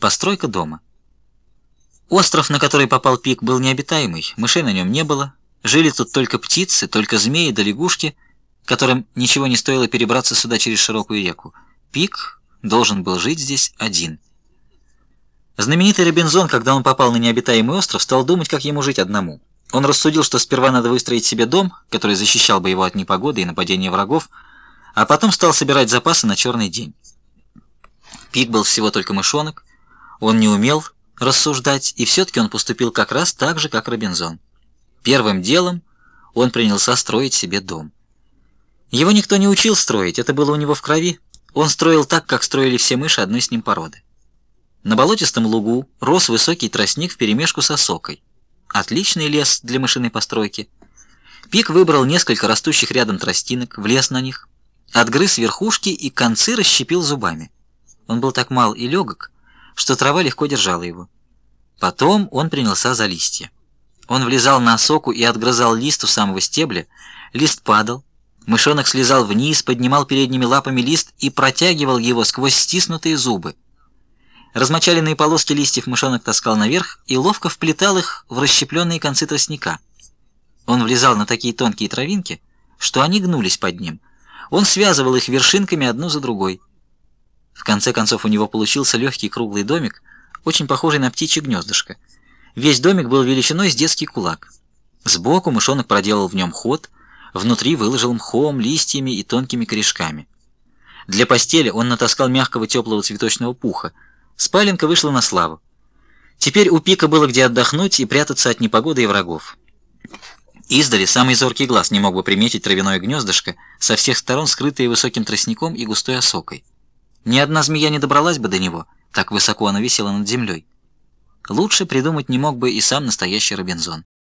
Постройка дома. Остров, на который попал Пик, был необитаемый, мышей на нем не было. Жили тут только птицы, только змеи да лягушки, которым ничего не стоило перебраться сюда через широкую реку. Пик должен был жить здесь один. Знаменитый Робинзон, когда он попал на необитаемый остров, стал думать, как ему жить одному. Он рассудил, что сперва надо выстроить себе дом, который защищал бы его от непогоды и нападения врагов, а потом стал собирать запасы на черный день. Пик был всего только мышонок, он не умел рассуждать, и все-таки он поступил как раз так же, как Робинзон. Первым делом он принялся строить себе дом. Его никто не учил строить, это было у него в крови. Он строил так, как строили все мыши одной с ним породы. На болотистом лугу рос высокий тростник вперемешку с осокой. Отличный лес для мышиной постройки. Пик выбрал несколько растущих рядом тростинок, влез на них, отгрыз верхушки и концы расщепил зубами. Он был так мал и легок, что трава легко держала его. Потом он принялся за листья. Он влезал на осоку и отгрызал лист у самого стебля. Лист падал. Мышонок слезал вниз, поднимал передними лапами лист и протягивал его сквозь стиснутые зубы. Размочаленные полоски листьев мышонок таскал наверх и ловко вплетал их в расщепленные концы тростника. Он влезал на такие тонкие травинки, что они гнулись под ним. Он связывал их вершинками одну за другой. В конце концов у него получился легкий круглый домик, очень похожий на птичье гнездышко. Весь домик был величиной с детский кулак. Сбоку мышонок проделал в нем ход, внутри выложил мхом, листьями и тонкими корешками. Для постели он натаскал мягкого теплого цветочного пуха. Спаленка вышла на славу. Теперь у Пика было где отдохнуть и прятаться от непогоды и врагов. Издали самый зоркий глаз не мог бы приметить травяное гнездышко, со всех сторон скрытое высоким тростником и густой осокой. Ни одна змея не добралась бы до него, так высоко оно висело над землей. Лучше придумать не мог бы и сам настоящий Робинзон.